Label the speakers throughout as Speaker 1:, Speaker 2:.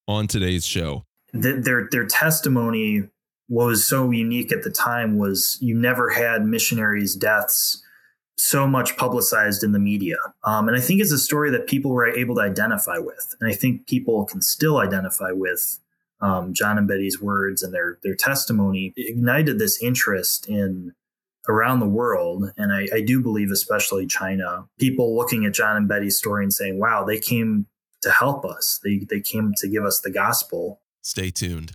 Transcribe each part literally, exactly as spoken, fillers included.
Speaker 1: on today's show.
Speaker 2: The, their their testimony, what was so unique at the time was you never had missionaries' deaths so much publicized in the media. Um, and I think it's a story that people were able to identify with. And I think people can still identify with um, John and Betty's words, and their their testimony ignited this interest in around the world. And I, I do believe, especially China, people looking at John and Betty's story and saying, wow, they came to help us. They they came to give us the gospel.
Speaker 1: Stay tuned.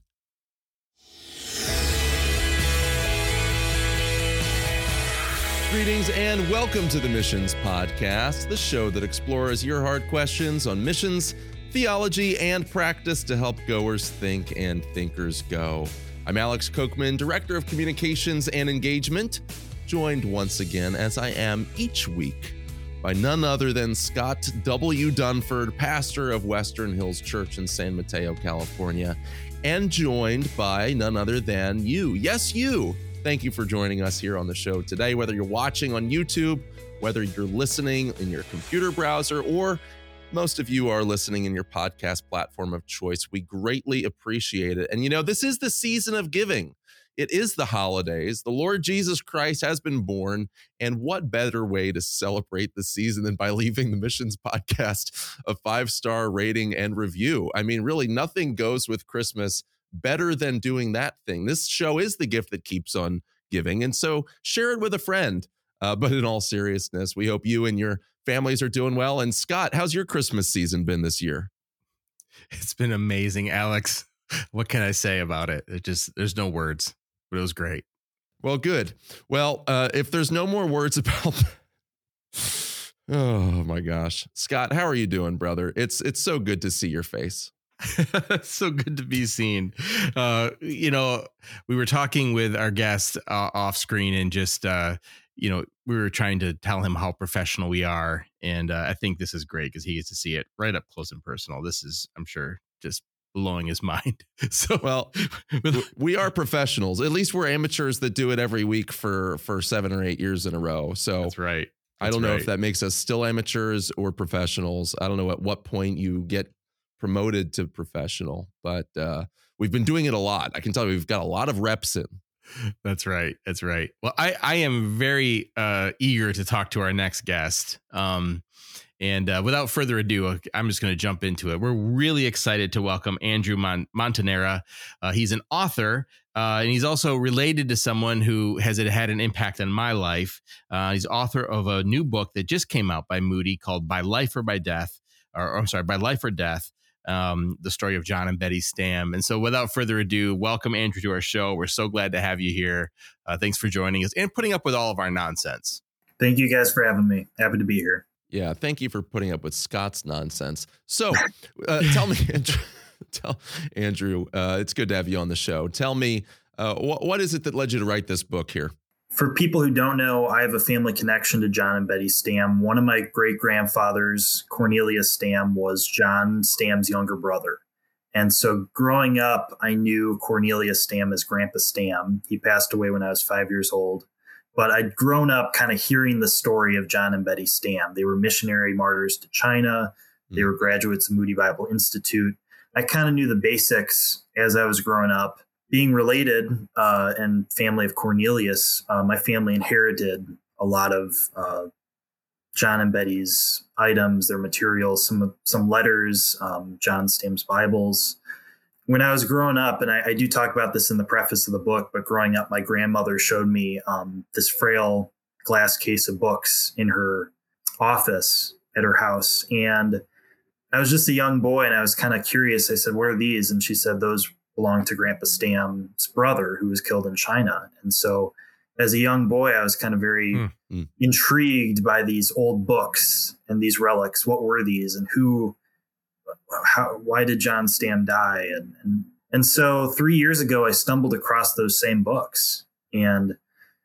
Speaker 1: Greetings and welcome to the Missions Podcast, the show that explores your hard questions on missions, theology, and practice to help goers think and thinkers go. I'm Alex Kochman, Director of Communications and Engagement, joined once again, as I am each week, by none other than Scott W. Dunford, pastor of Western Hills Church in San Mateo, California, and joined by none other than you. Yes, you. Thank you for joining us here on the show today, whether you're watching on YouTube, whether you're listening in your computer browser, or most of you are listening in your podcast platform of choice. We greatly appreciate it. And you know, this is the season of giving. It is the holidays. The Lord Jesus Christ has been born. And what better way to celebrate the season than by leaving the Missions Podcast a five-star rating and review? I mean, really, nothing goes with Christmas better than doing that thing. This show is the gift that keeps on giving. And so share it with a friend. Uh, but in all seriousness, we hope you and your families are doing well. And Scott, how's your Christmas season been this year?
Speaker 3: It's been amazing, Alex. What can I say about it? It just, there's no words, but it was great.
Speaker 1: Well, good. Well, uh, if there's no more words about oh my gosh. Scott, how are you doing, brother? It's it's so good to see your face.
Speaker 3: So good to be seen. Uh, you know, we were talking with our guest uh, off screen and just, uh, you know, we were trying to tell him how professional we are. And uh, I think this is great because he gets to see it right up close and personal. This is, I'm sure, just blowing his mind. So,
Speaker 1: well, we are professionals. At least we're amateurs that do it every week for, for seven or eight years in a row. So
Speaker 3: that's right. That's
Speaker 1: I don't know
Speaker 3: right.
Speaker 1: if that makes us still amateurs or professionals. I don't know at what point you get promoted to professional, but uh, we've been doing it a lot. I can tell you we've got a lot of reps in.
Speaker 3: That's right. That's right. Well, I, I am very uh, eager to talk to our next guest. Um, and uh, without further ado, I'm just going to jump into it. We're really excited to welcome Andrew Mon- Montanera. Uh, he's an author, uh, and he's also related to someone who has had an impact on my life. Uh, he's author of a new book that just came out by Moody called By Life or By Death, or, or I'm sorry, By Life or Death. Um, the story of John and Betty Stam. And so without further ado, welcome Andrew to our show. We're so glad to have you here. Uh, thanks for joining us and putting up with all of our nonsense.
Speaker 2: Thank you guys for having me. Happy to be here.
Speaker 1: Yeah, thank you for putting up with Scott's nonsense. So uh, tell me, Andrew, tell Andrew, uh, it's good to have you on the show. Tell me, uh, wh- what is it that led you to write this book here?
Speaker 2: For people who don't know, I have a family connection to John and Betty Stam. One of my great-grandfathers, Cornelius Stam, was John Stam's younger brother. And so growing up, I knew Cornelius Stam as Grandpa Stam. He passed away when I was five years old. But I'd grown up kind of hearing the story of John and Betty Stam. They were missionary martyrs to China. They were graduates of Moody Bible Institute. I kind of knew the basics as I was growing up. Being related uh, and family of Cornelius, uh, my family inherited a lot of uh, John and Betty's items, their materials, some some letters, um, John Stam's Bibles. When I was growing up, and I, I do talk about this in the preface of the book, but growing up, my grandmother showed me um, this frail glass case of books in her office at her house. And I was just a young boy, and I was kind of curious. I said, what are these? And she said, those belonged to Grandpa Stam's brother who was killed in China. And so as a young boy, I was kind of very mm-hmm. intrigued by these old books and these relics. What were these and who, how, why did John Stam die? And, and, and so three years ago, I stumbled across those same books and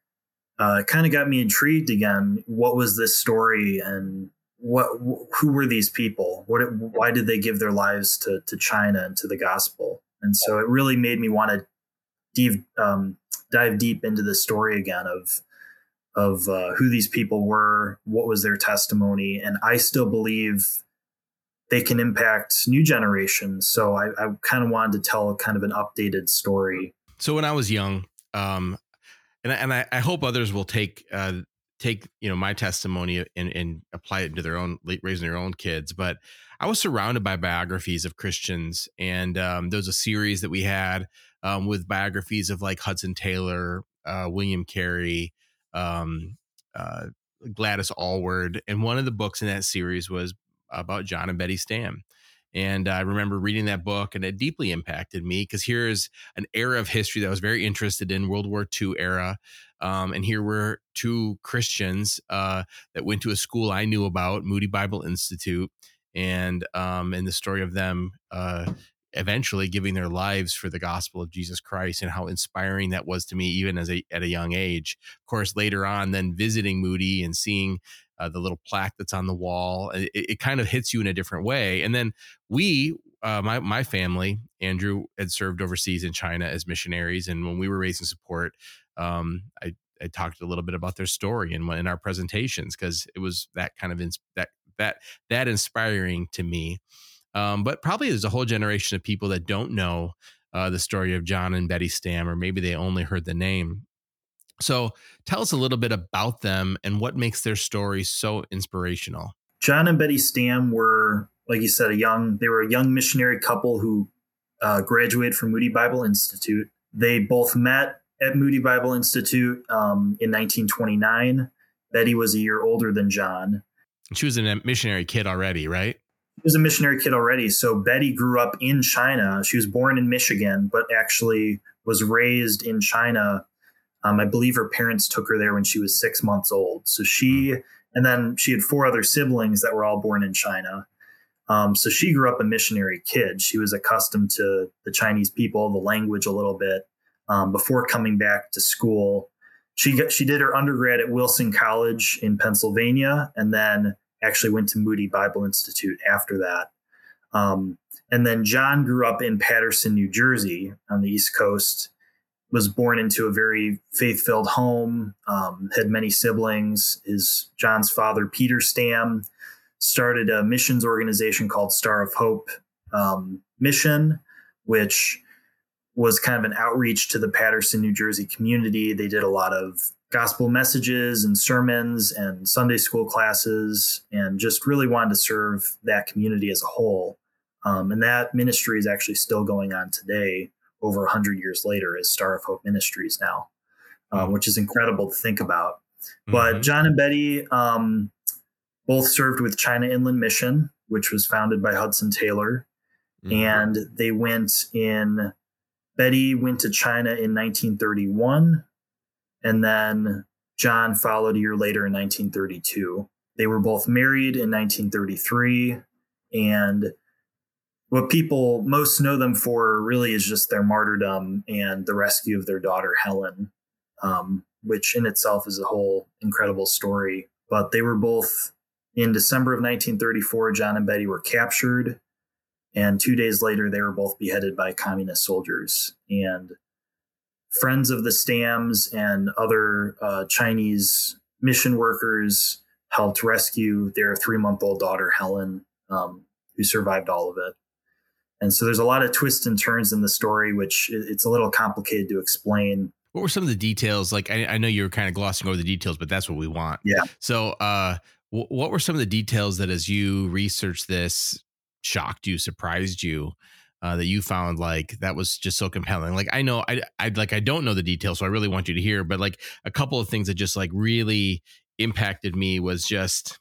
Speaker 2: uh, it kind of got me intrigued again. What was this story and what, who were these people? What, why did they give their lives to, to China and to the gospel? And so it really made me want to dive, um, dive deep into the story again of of uh, who these people were, what was their testimony. And I still believe they can impact new generations. So I, I kind of wanted to tell kind of an updated story.
Speaker 3: So when I was young, um, and I, and I, I hope others will take uh, take you know my testimony and, and apply it to their own raising their own kids. But I was surrounded by biographies of Christians, and um, there was a series that we had um, with biographies of like Hudson Taylor, uh, William Carey, um, uh, Gladys Aylward, and one of the books in that series was about John and Betty Stam. And I remember reading that book, and it deeply impacted me because here is an era of history that I was very interested in, World War Two era. Um, and here were two Christians uh, that went to a school I knew about, Moody Bible Institute, and um, and the story of them uh, eventually giving their lives for the gospel of Jesus Christ, and how inspiring that was to me, even as a at a young age. Of course, later on, then visiting Moody and seeing Uh, the little plaque that's on the wall, it, it kind of hits you in a different way. And then we, uh, my my family, Andrew had served overseas in China as missionaries, and when we were raising support, um, I I talked a little bit about their story in in our presentations because it was that kind of ins- that that that inspiring to me. Um, but probably there's a whole generation of people that don't know uh, the story of John and Betty Stam, or maybe they only heard the name. So tell us a little bit about them and what makes their story so inspirational.
Speaker 2: John and Betty Stam were, like you said, a young, they were a young missionary couple who uh, graduated from Moody Bible Institute. They both met at Moody Bible Institute um, in nineteen twenty-nine. Betty was a year older than John.
Speaker 3: She was a missionary kid already, right?
Speaker 2: She was a missionary kid already. So Betty grew up in China. She was born in Michigan, but actually was raised in China. Um, I believe her parents took her there when she was six months old. So she, and then she had four other siblings that were all born in China. Um, so she grew up a missionary kid. She was accustomed to the Chinese people, the language a little bit um, before coming back to school. She got, she did her undergrad at Wilson College in Pennsylvania, and then actually went to Moody Bible Institute after that. Um, and then John grew up in Paterson, New Jersey on the East Coast. Was born into a very faith-filled home, um, had many siblings. His John's father, Peter Stam, started a missions organization called Star of Hope um, Mission, which was kind of an outreach to the Paterson, New Jersey community. They did a lot of gospel messages and sermons and Sunday school classes, and just really wanted to serve that community as a whole. Um, and that ministry is actually still going on today, over one hundred years later, as Star of Hope Ministries now, um, which is incredible to think about. Mm-hmm. But John and Betty um, both served with China Inland Mission, which was founded by Hudson Taylor. Mm-hmm. And they went in, Betty went to China in nineteen thirty-one, and then John followed a year later in nineteen thirty-two. They were both married in nineteen thirty-three, and what people most know them for really is just their martyrdom and the rescue of their daughter, Helen, um, which in itself is a whole incredible story. But they were both, in December of nineteen thirty-four, John and Betty were captured. And two days later, they were both beheaded by communist soldiers. And friends of the Stams and other uh, Chinese mission workers helped rescue their three-month-old daughter, Helen, um, who survived all of it. And so there's a lot of twists and turns in the story, which it's a little complicated to explain.
Speaker 3: What were some of the details? Like, I, I know you were kind of glossing over the details, but that's what we want.
Speaker 2: Yeah.
Speaker 3: So uh, w- what were some of the details that, as you researched this, shocked you, surprised you, uh, that you found like that was just so compelling? Like, I know I, I like, I don't know the details, so I really want you to hear, but like a couple of things that just like really impacted me was just,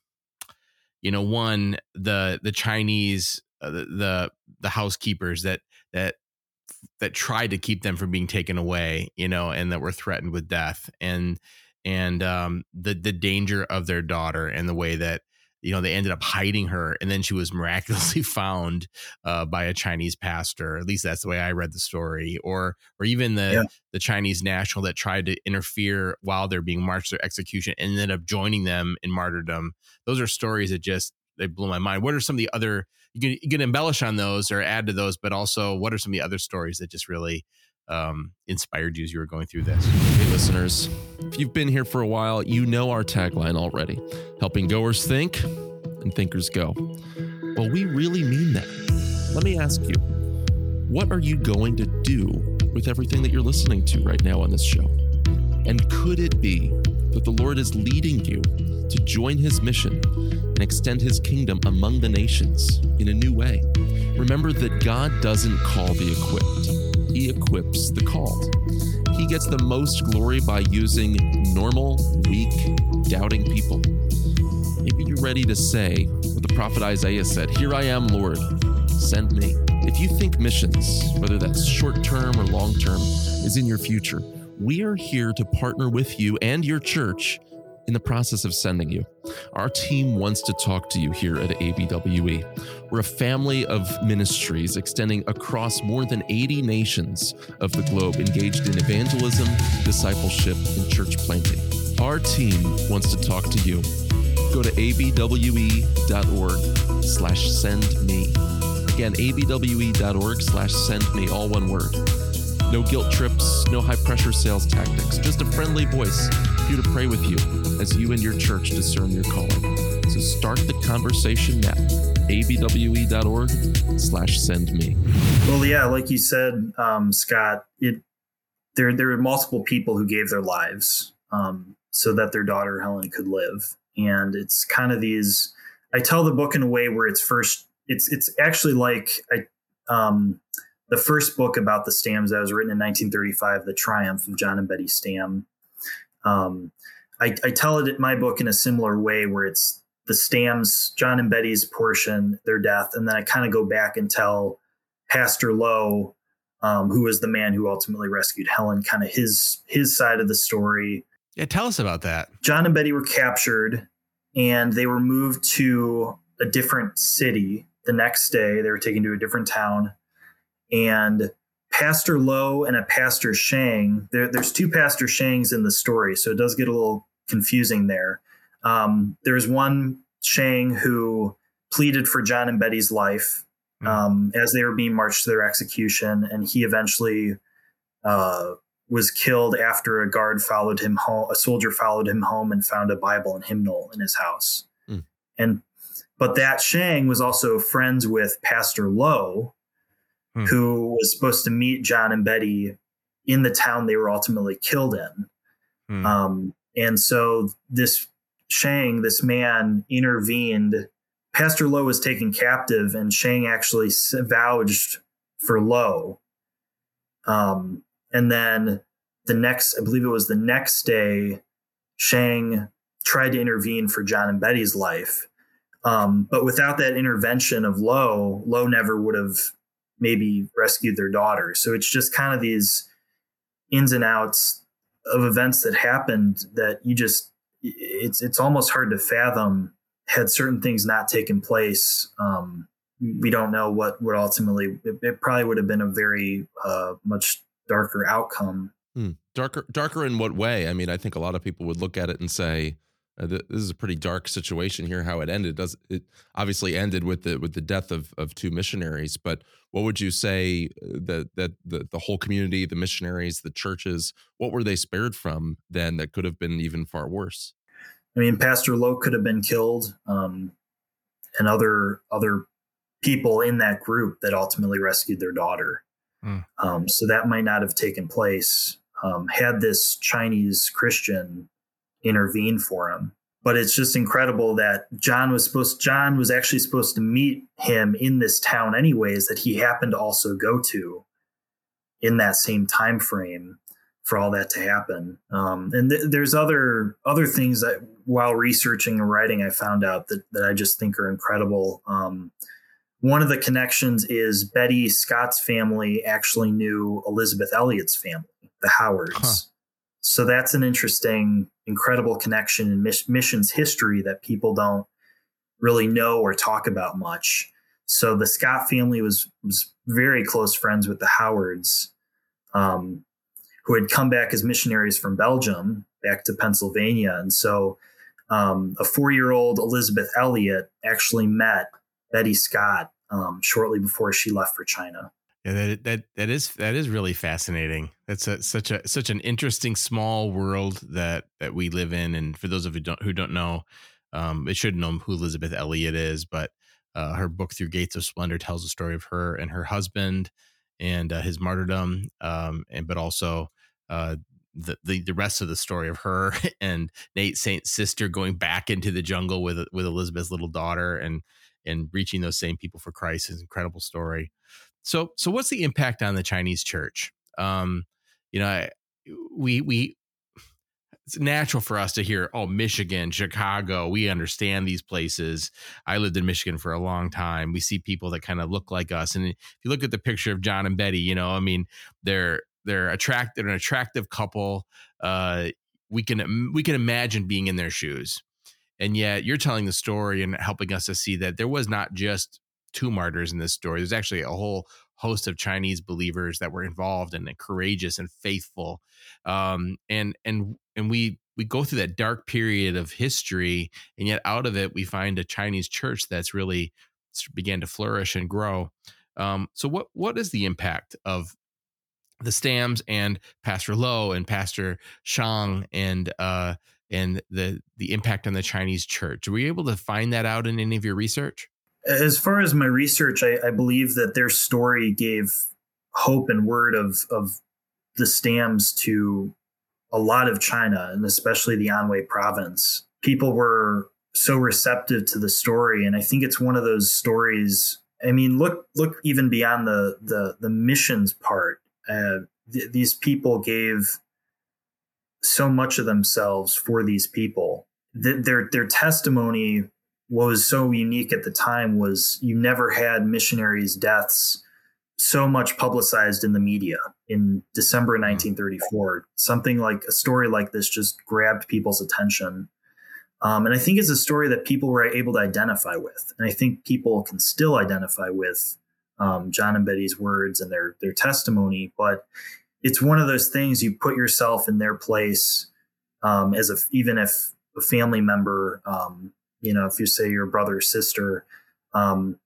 Speaker 3: you know, one, the, the Chinese, uh, the, the, the housekeepers that, that, that tried to keep them from being taken away, you know, and that were threatened with death, and, and, um, the, the danger of their daughter, and the way that, you know, they ended up hiding her, and then she was miraculously found uh, by a Chinese pastor. At least that's the way I read the story. Or, or even the yeah. the Chinese national that tried to interfere while they're being marched to their execution, and ended up joining them in martyrdom. Those are stories that just, they blew my mind. What are some of the other, you can, you can embellish on those or add to those, but also what are some of the other stories that just really um, inspired you as you were going through this?
Speaker 1: Hey, listeners, if you've been here for a while, you know our tagline already: helping goers think and thinkers go. Well, we really mean that. Let me ask you, what are you going to do with everything that you're listening to right now on this show? And could it be that the Lord is leading you to join his mission and extend his kingdom among the nations in a new way? Remember that God doesn't call the equipped. He equips the called. He gets the most glory by using normal, weak, doubting people. Maybe you're ready to say what the prophet Isaiah said, "Here I am, Lord, send me." If you think missions, whether that's short-term or long-term, is in your future, we are here to partner with you and your church in the process of sending you. Our team wants to talk to you here at A B W E. We're a family of ministries extending across more than eighty nations of the globe, engaged in evangelism, discipleship, and church planting. Our team wants to talk to you. Go to abwe.org slash send me. Again, abwe.org slash send me, all one word. No guilt trips, no high pressure sales tactics, just a friendly voice here to pray with you as you and your church discern your calling. So start the conversation now. abwe.org slash send me.
Speaker 2: Well, yeah, like you said, um, Scott, it there there were multiple people who gave their lives um, so that their daughter Helen could live, and it's kind of these. I tell the book in a way where it's first. It's it's actually like I. Um, The first book about the Stamms that was written in nineteen thirty-five, The Triumph of John and Betty Stamm. Um, I, I tell it in my book in a similar way where it's the Stamms, John and Betty's portion, their death, and then I kind of go back and tell Pastor Lowe, um, who was the man who ultimately rescued Helen, kind of his his side of the story.
Speaker 3: Yeah, tell us about that.
Speaker 2: John and Betty were captured, and they were moved to a different city the next day. They were taken to a different town. And Pastor Lowe and a Pastor Shang, there, there's two Pastor Shangs in the story, so it does get a little confusing there. Um, there's one Shang who pleaded for John and Betty's life um, as they were being marched to their execution, and he eventually uh, was killed after a guard followed him home. A soldier followed him home and found a Bible and hymnal in his house. Mm. And but that Shang was also friends with Pastor Lowe, who was supposed to meet John and Betty in the town they were ultimately killed in. Hmm. Um, and so this Shang, this man, intervened. Pastor Lowe was taken captive, and Shang actually vouched for Lowe. Um, and then the next, I believe it was the next day, Shang tried to intervene for John and Betty's life. Um, but without that intervention of Lowe, Lowe never would have maybe rescued their daughter. So it's just kind of these ins and outs of events that happened that you just, it's it's almost hard to fathom. Had certain things not taken place, um, we don't know what would ultimately, it, it probably would have been a very uh, much darker outcome.
Speaker 1: Hmm. Darker, darker in what way? I mean, I think a lot of people would look at it and say, Uh, this is a pretty dark situation here. How it ended does it obviously ended with the with the death of of two missionaries. But what would you say that that the the whole community, the missionaries, the churches, what were they spared from then that could have been even far worse?
Speaker 2: I mean, Pastor Lowe could have been killed, um, and other other people in that group that ultimately rescued their daughter. Mm. Um, so that might not have taken place um, had this Chinese Christian intervene for him. But it's just incredible that John was supposed John was actually supposed to meet him in this town anyways, that he happened to also go to in that same time frame for all that to happen. Um, and th- there's other other things that while researching and writing, I found out that, that I just think are incredible. Um, one of the connections is Betty Scott's family actually knew Elizabeth Elliot's family, the Howards. Huh. So that's an interesting, incredible connection in mis- missions history that people don't really know or talk about much. So the Scott family was was very close friends with the Howards, um, who had come back as missionaries from Belgium back to Pennsylvania. And so um, a four-year-old Elizabeth Elliot actually met Betty Scott um, shortly before she left for China.
Speaker 3: Yeah, that that that is that is really fascinating. That's a, such a such an interesting small world that that we live in. And for those of you who don't who don't know, um, they should know who Elizabeth Elliot is. But uh, her book Through Gates of Splendor tells the story of her and her husband and uh, his martyrdom, um, and but also uh, the, the the rest of the story of her and Nate Saint's sister going back into the jungle with with Elizabeth's little daughter and and reaching those same people for Christ is an incredible story. So so what's the impact on the Chinese church? Um, you know, I, we we. It's natural for us to hear, oh, Michigan, Chicago, we understand these places. I lived in Michigan for a long time. We see people that kind of look like us. And if you look at the picture of John and Betty, you know, I mean, they're they're attract they're an attractive couple. Uh, we can we can imagine being in their shoes. And yet you're telling the story and helping us to see that there was not just two martyrs in this story. There's actually a whole host of Chinese believers that were involved and courageous and faithful. Um, and and and we we go through that dark period of history, and yet out of it we find a Chinese church that's really began to flourish and grow. Um, so what what is the impact of the Stamms and Pastor Lowe and Pastor Shang and uh, and the the impact on the Chinese church? Were you able to find that out in any of your research?
Speaker 2: As far as my research, I, I believe that their story gave hope and word of of the Stamms to a lot of China, and especially the Anhui province. People were so receptive to the story, and I think it's one of those stories. I mean, look look even beyond the the, the missions part. Uh, th- these people gave so much of themselves for these people. Th- their their testimony, what was so unique at the time was you never had missionaries' deaths so much publicized in the media. In December nineteen thirty-four, something like a story like this just grabbed people's attention. Um, and I think it's a story that people were able to identify with. And I think people can still identify with um, John and Betty's words and their their testimony. But it's one of those things, you put yourself in their place um, as a, even if a family member, um, you know, if you say your brother or sister, um,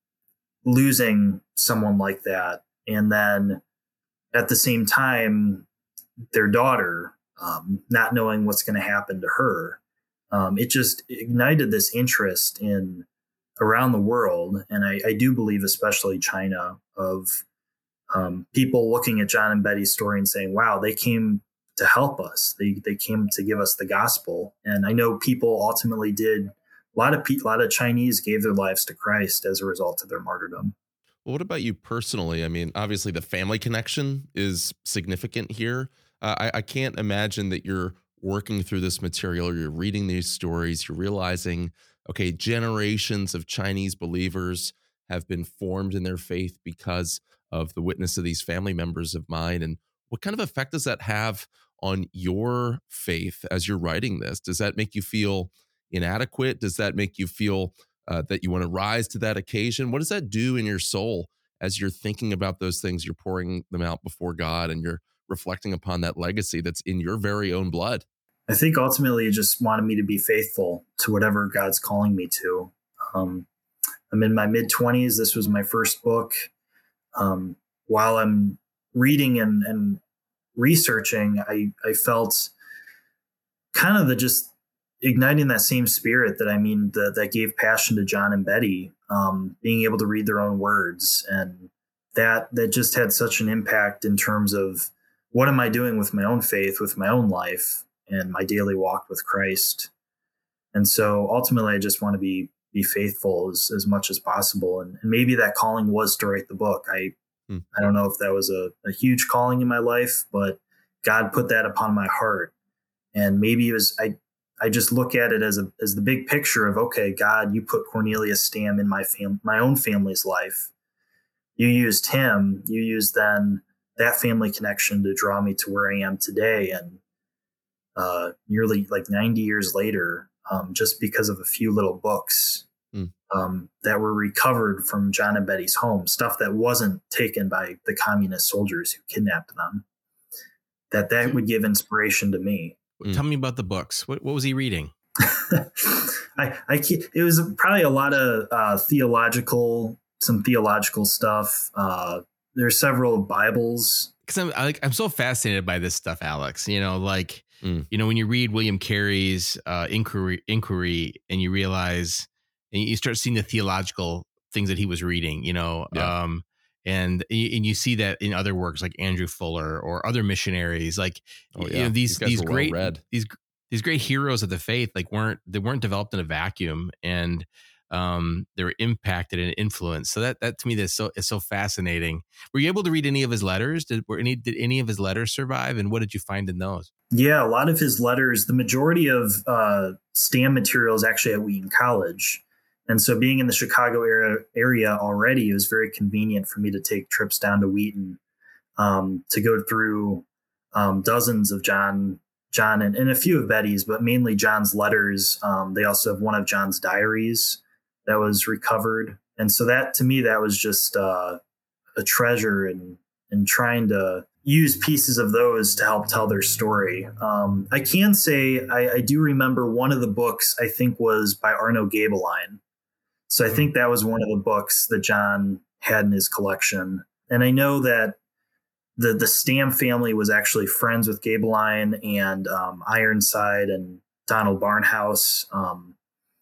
Speaker 2: losing someone like that. And then at the same time, their daughter, um, not knowing what's going to happen to her. Um, it just ignited this interest in around the world. And I, I do believe, especially China, of um, people looking at John and Betty's story and saying, wow, they came to help us. They, they came to give us the gospel. And I know people ultimately did. A lot of people, a lot of Chinese gave their lives to Christ as a result of their martyrdom.
Speaker 1: Well, what about you personally? I mean, obviously the family connection is significant here. Uh, I, I can't imagine that you're working through this material, you're reading these stories, you're realizing, okay, generations of Chinese believers have been formed in their faith because of the witness of these family members of mine. And what kind of effect does that have on your faith as you're writing this? Does that make you feel inadequate? Does that make you feel uh, that you want to rise to that occasion? What does that do in your soul as you're thinking about those things? You're pouring them out before God and you're reflecting upon that legacy that's in your very own blood.
Speaker 2: I think ultimately it just wanted me to be faithful to whatever God's calling me to. Um, I'm in my mid twenties. This was my first book. Um, while I'm reading and, and researching, I, I felt kind of the just igniting that same spirit that I mean, the, that gave passion to John and Betty, um, being able to read their own words. And that, that just had such an impact in terms of what am I doing with my own faith, with my own life and my daily walk with Christ. And so ultimately I just want to be, be faithful as, as much as possible. And, and maybe that calling was to write the book. I, hmm. I don't know if that was a, a huge calling in my life, but God put that upon my heart. And maybe it was, I, I just look at it as a, as the big picture of, okay, God, you put Cornelius Stamm in my fam- my own family's life. You used him, you used then that family connection to draw me to where I am today. And uh, nearly like ninety years later, um, just because of a few little books mm. um, that were recovered from John and Betty's home, stuff that wasn't taken by the communist soldiers who kidnapped them, that that would give inspiration to me.
Speaker 3: Mm. Tell me about the books. What, what was he reading?
Speaker 2: I, I it was probably a lot of uh, theological, some theological stuff. Uh, there's several Bibles.
Speaker 3: Because I'm I, I'm so fascinated by this stuff, Alex. You know, like mm. you know, when you read William Carey's uh, Inquiry, Inquiry, and you realize, and you start seeing the theological things that he was reading, you know,
Speaker 1: Yeah.
Speaker 3: um, and and you see that in other works like Andrew Fuller or other missionaries, like
Speaker 1: Oh
Speaker 3: you know
Speaker 1: yeah.
Speaker 3: these
Speaker 1: These guys
Speaker 3: these
Speaker 1: were well
Speaker 3: great
Speaker 1: read.
Speaker 3: these these great heroes of the faith like weren't they weren't developed in a vacuum, and um, they were impacted and influenced. So that that to me is so is so fascinating. Were you able to read any of his letters? Did were any did any of his letters survive, and what did you find in those?
Speaker 2: Yeah, a lot of his letters, the majority of uh, STAM material is actually at Wheaton College. And so being in the Chicago area, area already, it was very convenient for me to take trips down to Wheaton um, to go through um, dozens of John, John and, and a few of Betty's, but mainly John's letters. Um, they also have one of John's diaries that was recovered. And so that, to me, that was just uh, a treasure and, and trying to use pieces of those to help tell their story. Um, I can say I, I do remember one of the books I think was by Arno Gabeline. So I think that was one of the books that John had in his collection. And I know that the the Stam family was actually friends with Gabeline and um, Ironside and Donald Barnhouse. Um,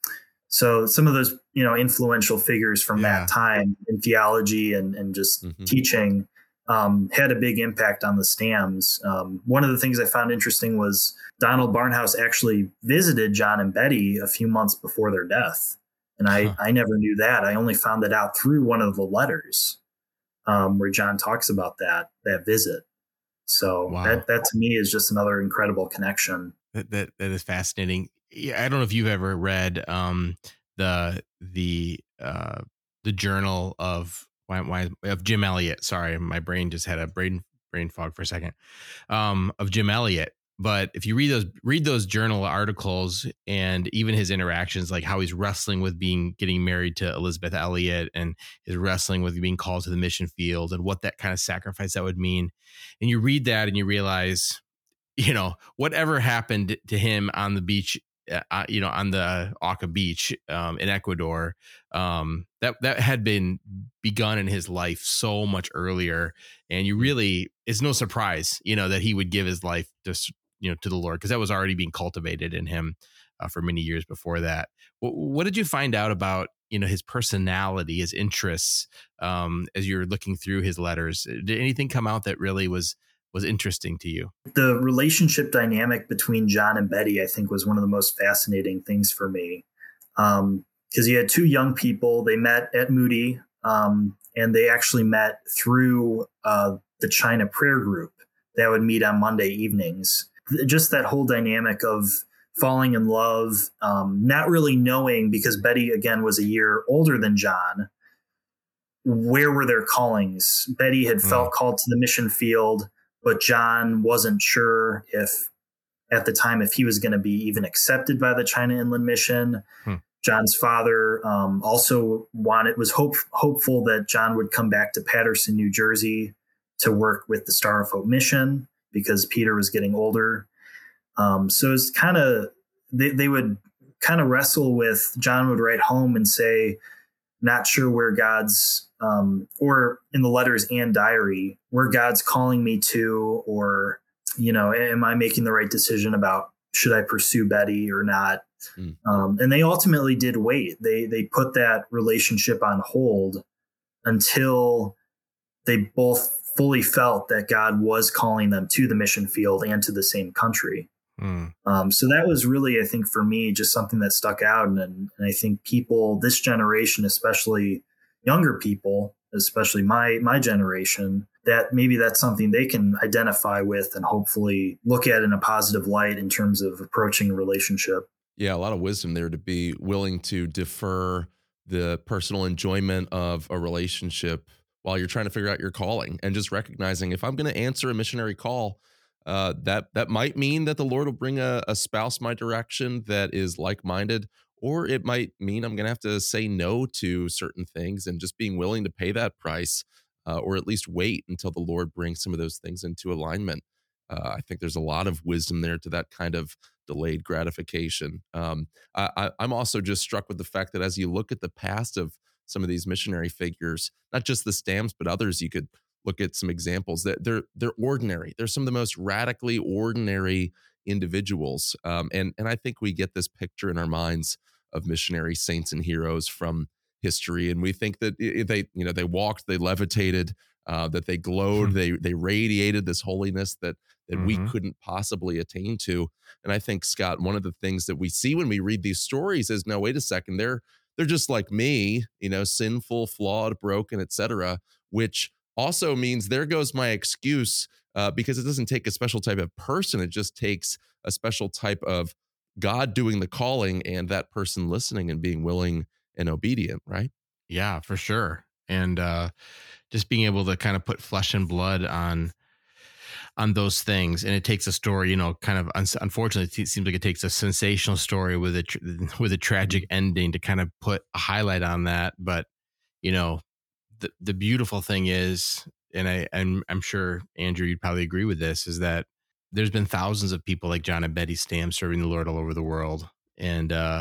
Speaker 2: so some of those, you know, influential figures from
Speaker 3: Yeah.
Speaker 2: that time in theology and, and just
Speaker 1: Mhm.
Speaker 2: teaching um, had a big impact on the Stams. Um, one of the things I found interesting was Donald Barnhouse actually visited John and Betty a few months before their death. And I,
Speaker 3: Huh.
Speaker 2: I never knew that. I only found that out through one of the letters um, where John talks about that, that visit. So
Speaker 3: Wow.
Speaker 2: that, that to me is just another incredible connection.
Speaker 3: That that that is fascinating. Yeah, I don't know if you've ever read um the the uh the journal of why, why of Jim Elliot. Sorry, my brain just had a brain brain fog for a second. Um of Jim Elliot. But if you read those read those journal articles and even his interactions, like how he's wrestling with being getting married to Elizabeth Elliot and his wrestling with being called to the mission field and what that kind of sacrifice that would mean. And you read that and you realize, you know, whatever happened to him on the beach, uh, you know, on the Auca Beach um, in Ecuador, um, that that had been begun in his life so much earlier, and you really, it's no surprise, you know, that he would give his life to, you know, to the Lord, because that was already being cultivated in him uh, for many years before that. What, what did you find out about, you know, his personality, his interests, um, as you're looking through his letters? Did anything come out that really was was interesting to you?
Speaker 2: The relationship dynamic between John and Betty, I think, was one of the most fascinating things for me. Um, because you had two young people, they met at Moody, um, and they actually met through uh, the China prayer group that would meet on Monday evenings. Just that whole dynamic of falling in love, um, not really knowing, because Betty, again, was a year older than John, where were their callings. Betty had
Speaker 3: Mm.
Speaker 2: felt called to the mission field, but John wasn't sure if at the time if he was going to be even accepted by the China Inland Mission.
Speaker 3: Hmm.
Speaker 2: John's father um, also wanted was hope, hopeful that John would come back to Patterson, New Jersey, to work with the Star of Hope mission because Peter was getting older. Um, so it's kind of they, they would kind of wrestle with. John would write home and say, not sure where God's, um, or in the letters and diary, where God's calling me to, or, you know, am I making the right decision about should I pursue Betty or not?
Speaker 1: Mm.
Speaker 2: Um, and they ultimately did wait. They they put that relationship on hold until they both fully felt that God was calling them to the mission field and to the same country.
Speaker 3: Mm.
Speaker 2: Um, so that was really, I think, for me, just something that stuck out. And, and I think people, this generation, especially younger people, especially my my generation, that maybe that's something they can identify with and hopefully look at in a positive light in terms of approaching a relationship.
Speaker 1: Yeah, a lot of wisdom there to be willing to defer the personal enjoyment of a relationship while you're trying to figure out your calling, and just recognizing if I'm going to answer a missionary call, uh, that that might mean that the Lord will bring a, a spouse my direction that is like-minded, or it might mean I'm going to have to say no to certain things, and just being willing to pay that price, uh, or at least wait until the Lord brings some of those things into alignment. Uh, I think there's a lot of wisdom there to that kind of delayed gratification. Um, I, I, I'm also just struck with the fact that as you look at the past of some of these missionary figures, not just the Stams, but others, you could look at some examples that they're they're ordinary. They're some of the most radically ordinary individuals, um, and and I think we get this picture in our minds of missionary saints and heroes from history, and we think that i- they, you know, they walked, they levitated, uh, that they glowed, they they radiated this holiness that that we
Speaker 3: Mhm.
Speaker 1: couldn't possibly attain to. And I think, Scott, one of the things that we see when we read these stories is, no, wait a second, they're they're just like me, you know, sinful, flawed, broken, et cetera, which also means there goes my excuse, uh, because it doesn't take a special type of person. It just takes a special type of God doing the calling and that person listening and being willing and obedient, right?
Speaker 3: Yeah, for sure. And uh, just being able to kind of put flesh and blood on on those things, and it takes a story, you know, kind of un- unfortunately, it seems like it takes a sensational story with a tr- with a tragic ending to kind of put a highlight on that. But you know, the the beautiful thing is, and I and I'm sure Andrew, you'd probably agree with this, is that there's been thousands of people like John and Betty Stam serving the Lord all over the world, and uh,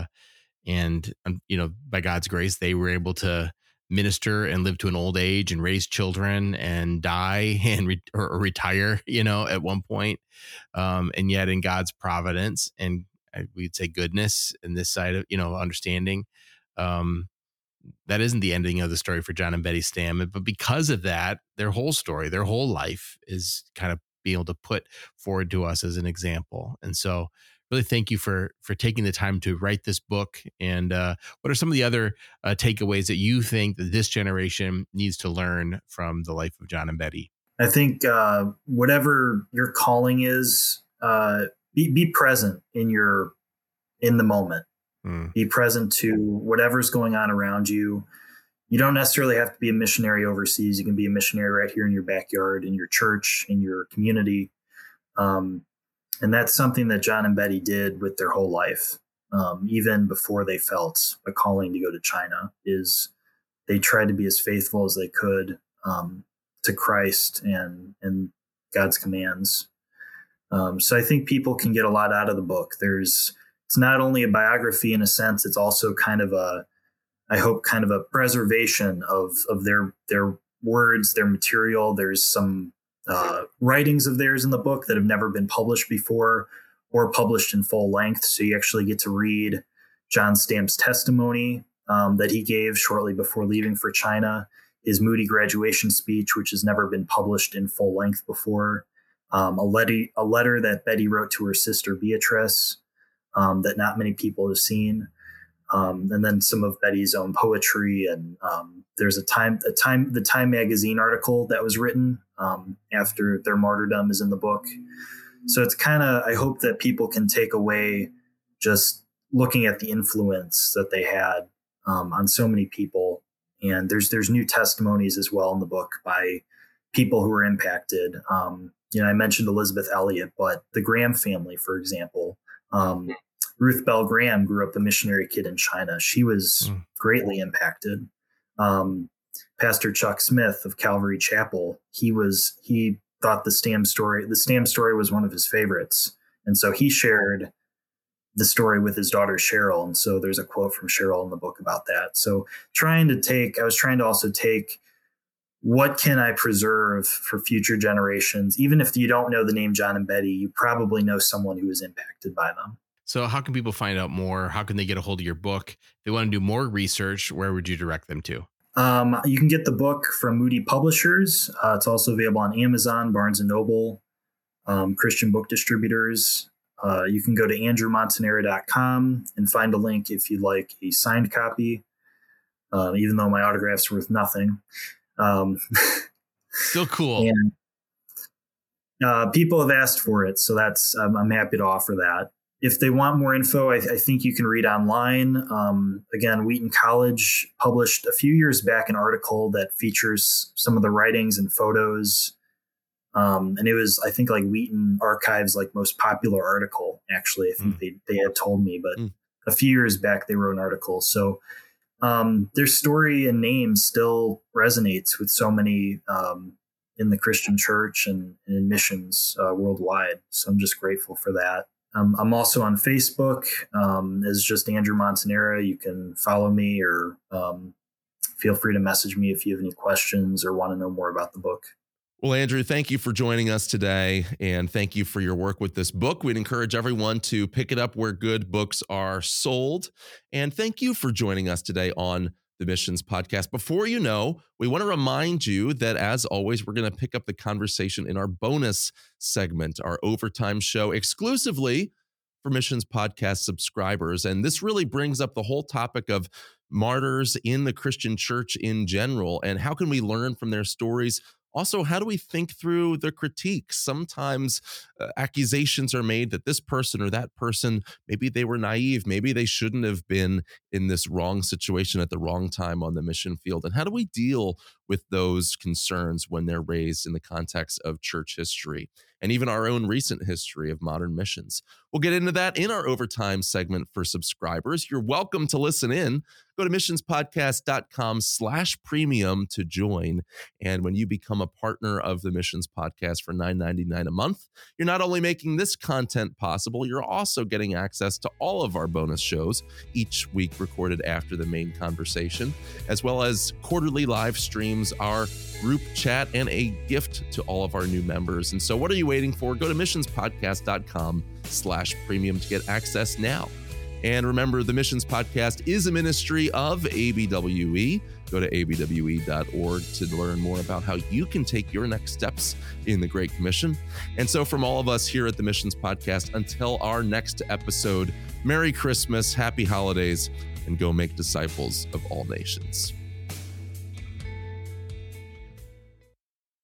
Speaker 3: and um, you know, by God's grace, they were able to minister and live to an old age and raise children and die and re- or, or retire, you know, at one point. Um, and yet, in God's providence and uh, we'd say goodness in this side of, you know, understanding, um, that isn't the ending of the story for John and Betty Stam. But because of that, their whole story, their whole life is kind of being able to put forward to us as an example. And so really thank you for for taking the time to write this book. And uh, what are some of the other uh, takeaways that you think that this generation needs to learn from the life of John and Betty?
Speaker 2: I think uh, whatever your calling is, uh, be, be present in your in the moment.
Speaker 3: Mm.
Speaker 2: Be present to whatever's going on around you. You don't necessarily have to be a missionary overseas. You can be a missionary right here in your backyard, in your church, in your community. Um, and that's something that John and Betty did with their whole life. Um, even before they felt a calling to go to China, is they tried to be as faithful as they could um, to Christ and, and God's commands. Um, so I think people can get a lot out of the book. There's, it's not only a biography in a sense, it's also kind of a, I hope, kind of a preservation of, of their, their words, their material. There's some uh, writings of theirs in the book that have never been published before or published in full length. So you actually get to read John Stam's testimony um, that he gave shortly before leaving for China, his Moody graduation speech, which has never been published in full length before, um, a, letter, a letter that Betty wrote to her sister Beatrice um, that not many people have seen. Um, and then some of Betty's own poetry, and um, there's a time, a time, the Time magazine article that was written um, after their martyrdom is in the book. So it's kind of, I hope that people can take away just looking at the influence that they had um, on so many people. And there's there's new testimonies as well in the book by people who were impacted. Um, you know, I mentioned Elizabeth Elliot, but the Graham family, for example. Um, Ruth Bell Graham grew up a missionary kid in China. She was mm. greatly impacted. Um, Pastor Chuck Smith of Calvary Chapel, he was he thought the Stam story, the Stam story was one of his favorites. And so he shared the story with his daughter, Cheryl. And so there's a quote from Cheryl in the book about that. So trying to take, I was trying to also take, what can I preserve for future generations? Even if you don't know the name John and Betty, you probably know someone who was impacted by them.
Speaker 3: So how can people find out more? How can they get a hold of your book? If they want to do more research, where would you direct them to?
Speaker 2: Um, you can get the book from Moody Publishers. Uh, it's also available on Amazon, Barnes and Noble, um, Christian book distributors. Uh, you can go to andrew montanera dot com and find a link if you'd like a signed copy, uh, even though my autograph's worth nothing. Um,
Speaker 3: Still cool.
Speaker 2: And uh, people have asked for it, so that's um, I'm happy to offer that. If they want more info, I, I think you can read online. Um, again, Wheaton College published a few years back an article that features some of the writings and photos. Um, and it was, I think, like Wheaton Archive's like most popular article, actually. I think mm. they, they had told me, but mm. a few years back they wrote an article. So um, their story and name still resonates with so many um, in the Christian church and, and in missions uh, worldwide. So I'm just grateful for that. Um, I'm also on Facebook um, as just Andrew Montanera. You can follow me or um, feel free to message me if you have any questions or want to know more about the book.
Speaker 1: Well, Andrew, thank you for joining us today, and thank you for your work with this book. We'd encourage everyone to pick it up where good books are sold. And thank you for joining us today on the Missions Podcast. Before you know, we want to remind you that, as always, we're going to pick up the conversation in our bonus segment, our overtime show, exclusively for Missions Podcast subscribers. And this really brings up the whole topic of martyrs in the Christian church in general, and how can we learn from their stories? Also, how do we think through the critiques? Sometimes uh, accusations are made that this person or that person, maybe they were naive, maybe they shouldn't have been in this wrong situation at the wrong time on the mission field. And how do we deal with those concerns when they're raised in the context of church history and even our own recent history of modern missions? We'll get into that in our overtime segment for subscribers. You're welcome to listen in. Go to missionspodcast.com slash premium to join. And when you become a partner of the Missions Podcast for nine ninety-nine a month, you're not only making this content possible, you're also getting access to all of our bonus shows, each week recorded after the main conversation, as well as quarterly live streams, our group chat, and a gift to all of our new members. And so what are you waiting for? Go to missionspodcast.com slash premium to get access now. And remember, the Missions Podcast is a ministry of A B W E. Go to A B W E dot org to learn more about how you can take your next steps in the Great Commission. And so from all of us here at the Missions Podcast, until our next episode, Merry Christmas, Happy Holidays, and go make disciples of all nations.